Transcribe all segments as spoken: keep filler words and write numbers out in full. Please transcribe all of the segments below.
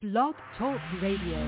Blog Talk Radio.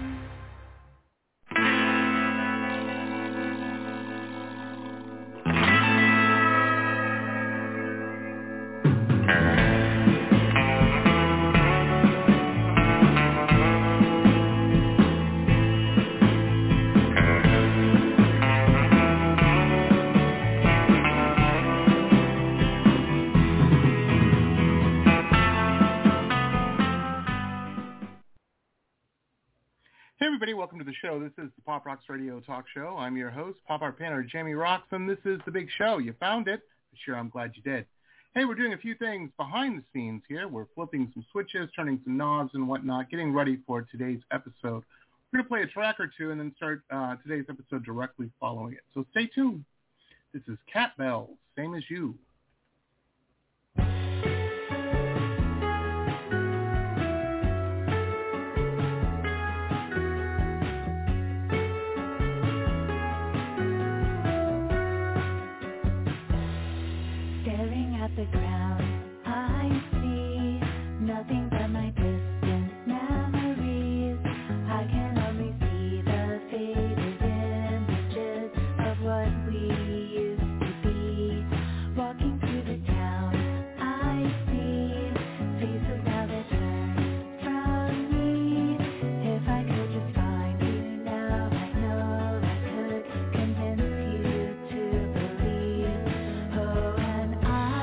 Welcome to the show. This is the Pop Rocks Radio Talk Show. I'm your host, Pop Art Painter Jamie Rocks, and this is the big show. You found it. Sure, I'm glad you did. Hey, we're doing a few things behind the scenes here. We're flipping some switches, turning some knobs and whatnot, getting ready for today's episode. We're going to play a track or two and then start uh, today's episode directly following it. So stay tuned. This is Cat Bells, Same As You. The ground, I see nothing but my distant memories. I can only see the faded images of what we used to be. Walking through the town, I see faces now that turn from me. If I could just find you now, I know I could convince you to believe. Oh, and I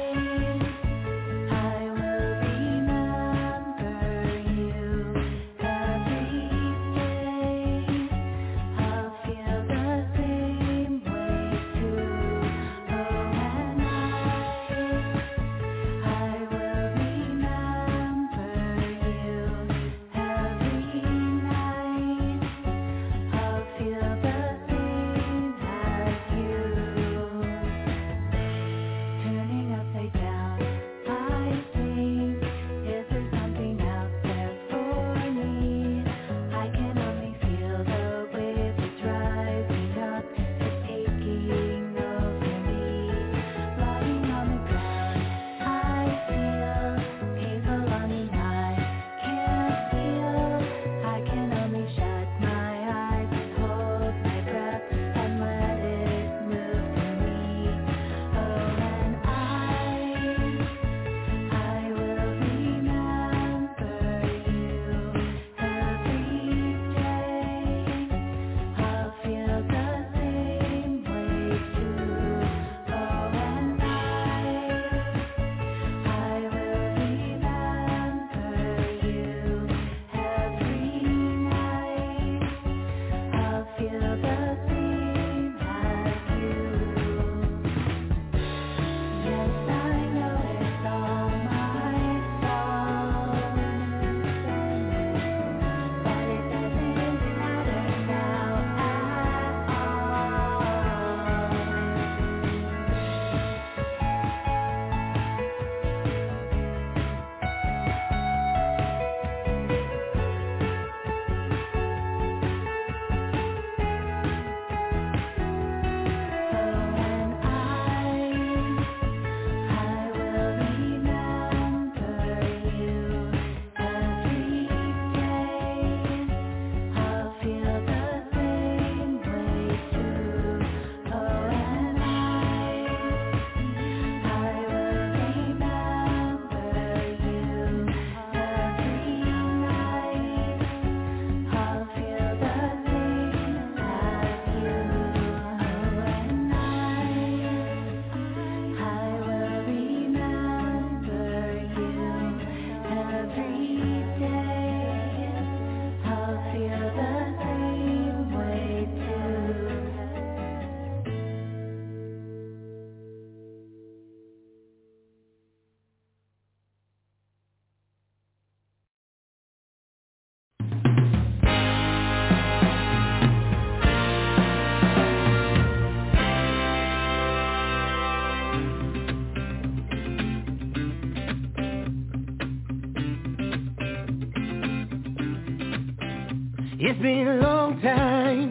It's been a long time.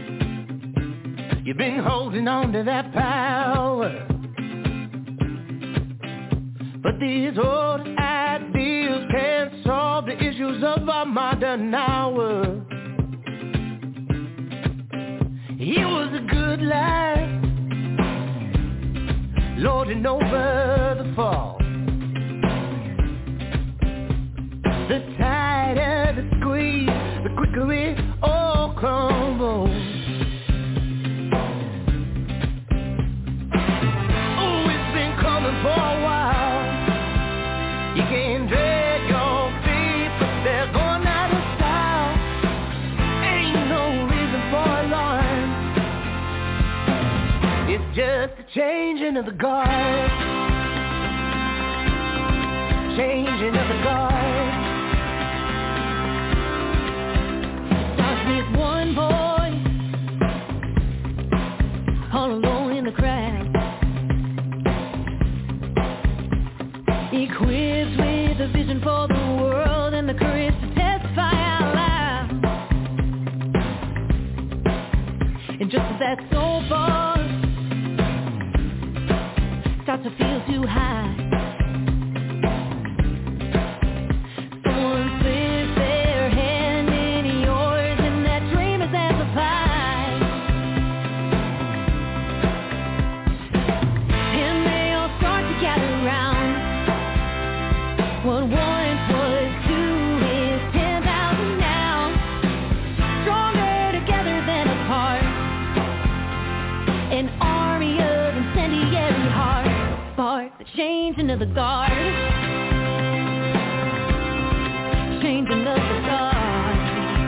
You've been holding on to that power, but these old ideals can't solve the the issues of our modern hour. It was a good life, lording over the fall. The tighter the squeeze, the quicker it all crumbles. Oh, it's been coming for a while. You can't drag your feet, but they're going out of style. Ain't no reason for alarm. It's just a changing of the guard. Changing of the guard. Starts with one boy, all alone in the crowd, equipped with a vision for the world and the courage to testify out loud. And just as that soul bar starts to feel too high, someone slips their hand in yours and that dream is amplified. And they all start to gather round. What once was two is ten thousand now. Stronger together than apart. An army of incendiary hearts. Spark the changing of the guard. Changing of the guard.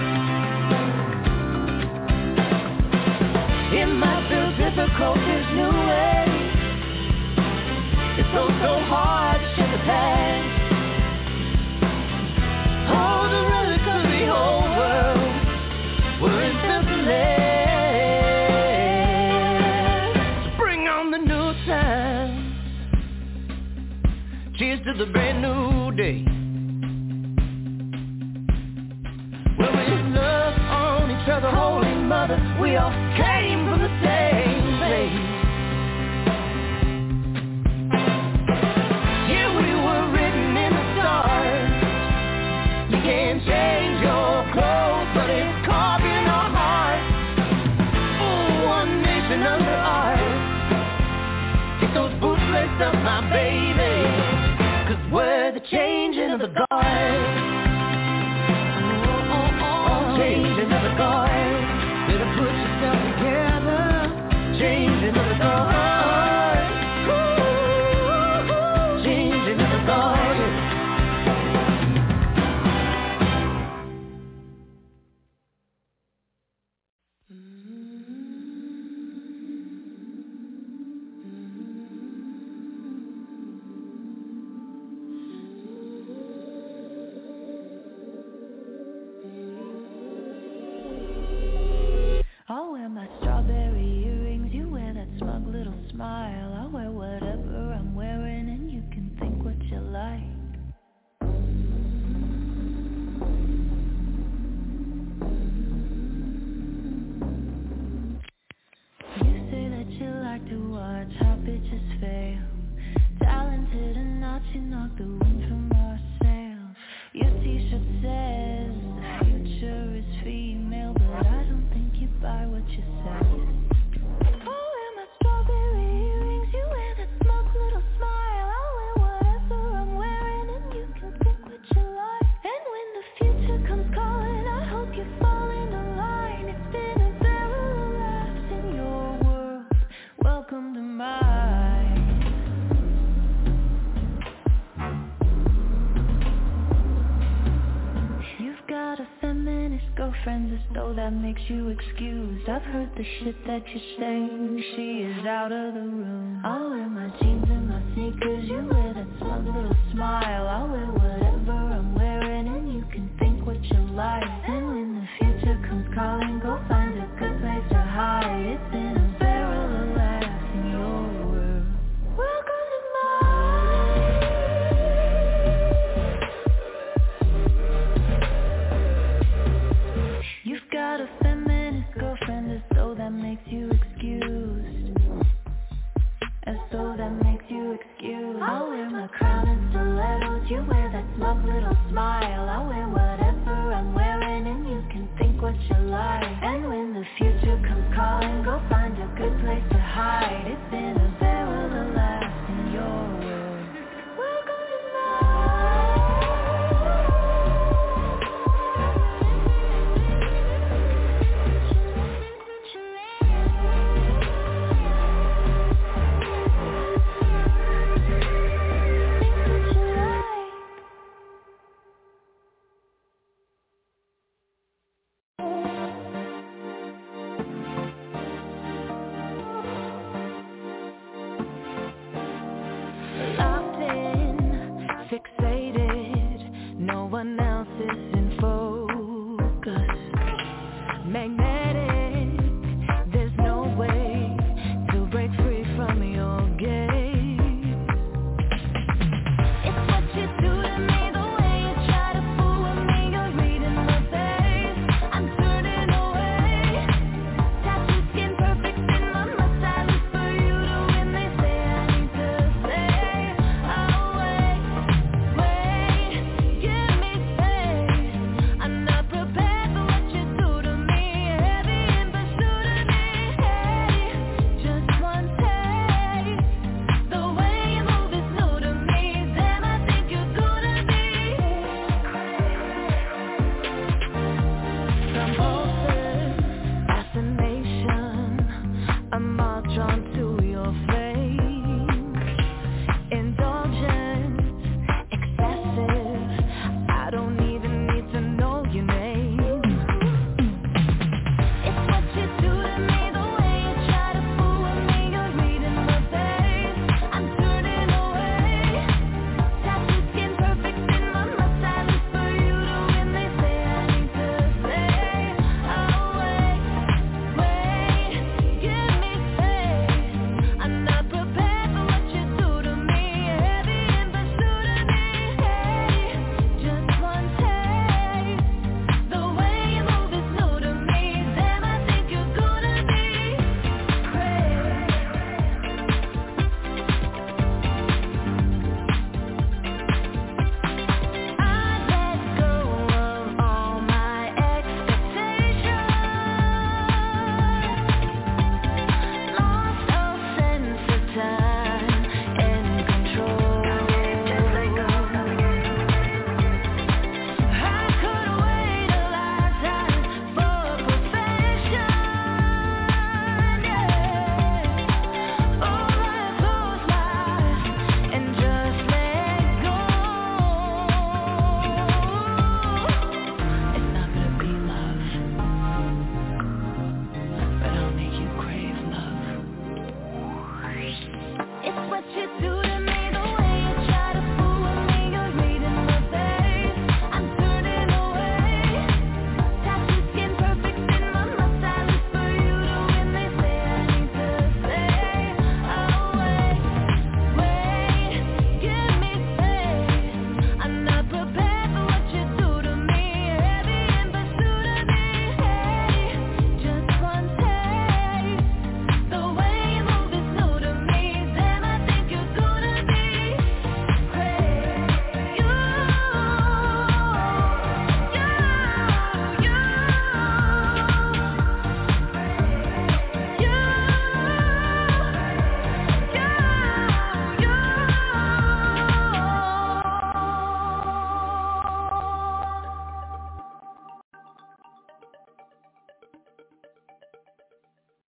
It might feel difficult, there's no way. It's so, so hard to shed the past. Oh, the relics of the whole world were insensitive. Bring on the new time. Cheers to the brand new day. Well, with love on each other, Holy Mother, we all came from the same place. Yeah, we were written in the stars. You can't change your clothes, but it's carved in our hearts. Oh, one nation under ours. Get those boots laced up, my baby, 'cause we're the changing of the guard. Oh, oh, oh, changing of the guard. Better put yourself together. Changing of the guard. Ooh, changing of the guard. I'll wear my strawberry earrings, you wear that smug little smile. I'll wear whatever I'm wearing and you can think what you like. You say that you like to watch how bitches fail. Talented and not, you knock the wind from our sails. Your t-shirt says the future is female, but I don't think you buy what you say. I'll wear my strawberry earrings, you wear that smug little smile. I'll wear whatever I'm wearing and you can think what you like. And when the future comes calling, I hope you fall into line. It's been a barrel of laughs in your world. Welcome to mine. You've got a feminist girlfriend as though that makes you excused. I've heard the shit that you say. She is out of the room. I'll wear my jeans and my sneakers. You wear that smug little smile. I'll wear what